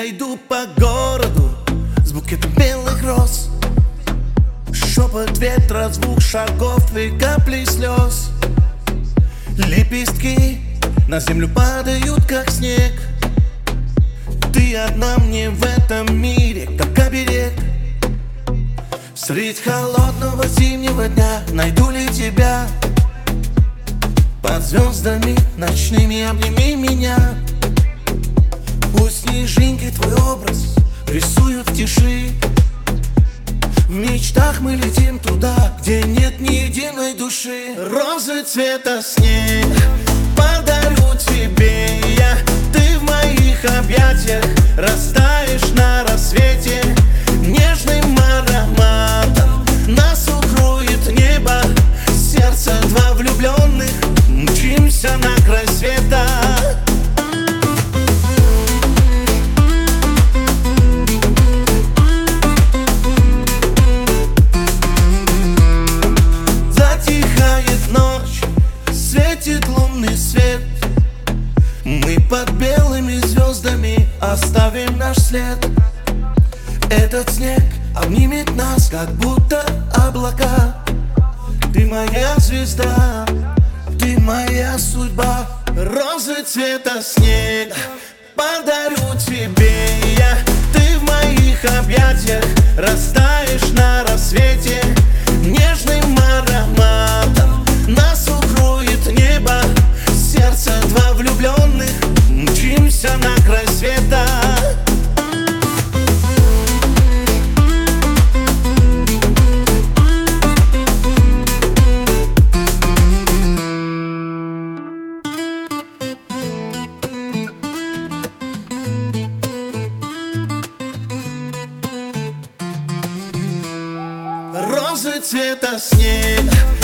Я иду по городу с букетом белых роз, шепот ветра, звук шагов и капли слез. Лепестки на землю падают, как снег. Ты одна мне в этом мире, как оберег. Средь холодного зимнего дня найду ли тебя? Под звездами ночными обними меня. Пусть снежинки твой образ рисуют в тиши. В мечтах мы летим туда, где нет ни единой души. Розы цвета снег подарю тебе я. Ты в моих объятиях растаешь на рассвете. Нежным ароматом нас укроет небо. Сердце два влюбленных, мчимся на край света. Затихает ночь, светит лунный свет. Мы под белыми звездами оставим наш след. Этот снег обнимет нас, как будто облака. Ты моя звезда, ты моя судьба. Розы цвета снега подарю тебе я. Ты в моих объятиях растаешь на рассвете. Нежным ароматом нас укроет небо. Сердце два влюбленных, мчимся на край света. Розы цвета снега